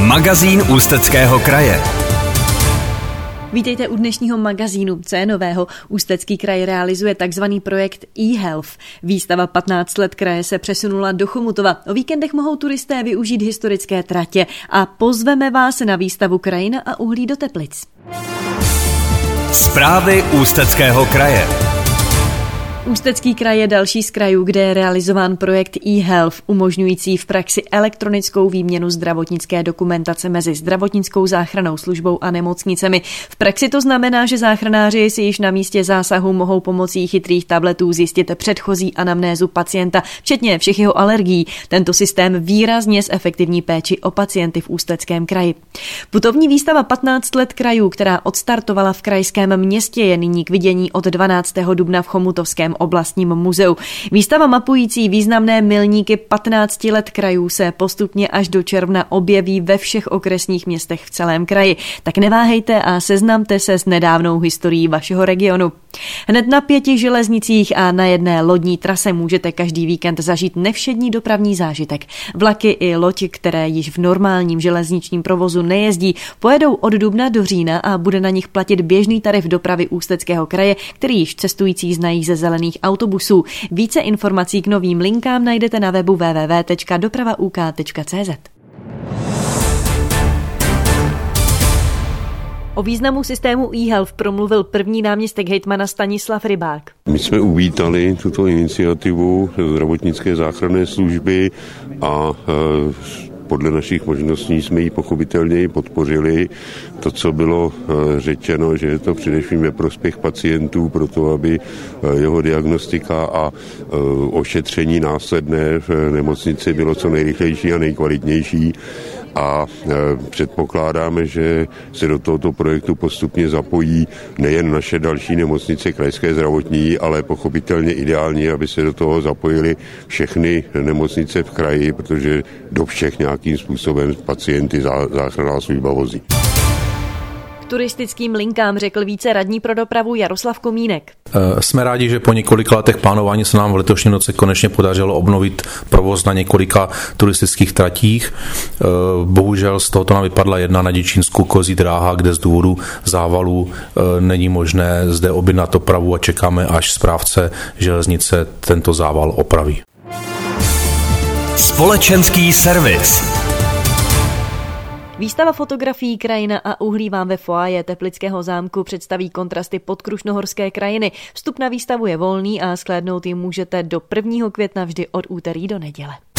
Magazín Ústeckého kraje. Vítejte u dnešního magazínu. Co je nového? Ústecký kraj realizuje takzvaný projekt eHealth. Výstava 15 let kraje se přesunula do Chomutova. O víkendech mohou turisté využít historické tratě a pozveme vás na výstavu Krajina a uhlí do Teplic. Zprávy Ústeckého kraje. Ústecký kraj je další z krajů, kde je realizován projekt eHealth, umožňující v praxi elektronickou výměnu zdravotnické dokumentace mezi zdravotnickou záchrannou službou a nemocnicemi. V praxi to znamená, že záchranáři si již na místě zásahu mohou pomocí chytrých tabletů zjistit předchozí anamnézu pacienta, včetně všech jeho alergií. Tento systém výrazně zefektivní péči o pacienty v Ústeckém kraji. Putovní výstava 15 let krajů, která odstartovala v krajském městě, je nyní k vidění od 12. dubna v Chomutovském oblastním muzeu. Výstava mapující významné milníky 15 let krajů se postupně až do června objeví ve všech okresních městech v celém kraji. Tak neváhejte a seznamte se s nedávnou historií vašeho regionu. Hned na 5 železnicích a na jedné lodní trase můžete každý víkend zažít nevšední dopravní zážitek. Vlaky i loď, které již v normálním železničním provozu nejezdí, pojedou od dubna do října a bude na nich platit běžný tarif dopravy Ústeckého kraje, který již cestující znají ze zelených autobusů. Více informací k novým linkám najdete na webu www.dopravauk.cz. O významu systému eHealth promluvil první náměstek hejtmana Stanislav Rybák. My jsme uvítali tuto iniciativu zdravotnické záchranné služby a podle našich možností jsme ji pochopitelně podpořili. To, co bylo řečeno, že je to především ve prospěch pacientů, proto aby jeho diagnostika a ošetření následné v nemocnici bylo co nejrychlejší a nejkvalitnější. A předpokládáme, že se do tohoto projektu postupně zapojí nejen naše další nemocnice krajské zdravotní, ale pochopitelně ideálně, aby se do toho zapojily všechny nemocnice v kraji, protože do všech nějakým způsobem pacienty záchranná služba vozí. K turistickým linkám řekl více radní pro dopravu Jaroslav Komínek. Jsme rádi, že po několika letech plánování se nám v letošním roce konečně podařilo obnovit provoz na několika turistických tratích. Bohužel z tohoto nám vypadla jedna na Děčínsku kozí dráha, kde z důvodu závalů není možné zde objednat opravu a čekáme, až správce železnice tento zával opraví. Společenský servis. Výstava fotografií Krajina a uhlí vám ve foaje Teplického zámku představí kontrasty podkrušnohorské krajiny. Vstup na výstavu je volný a shlédnout ji můžete do 1. května vždy od úterý do neděle.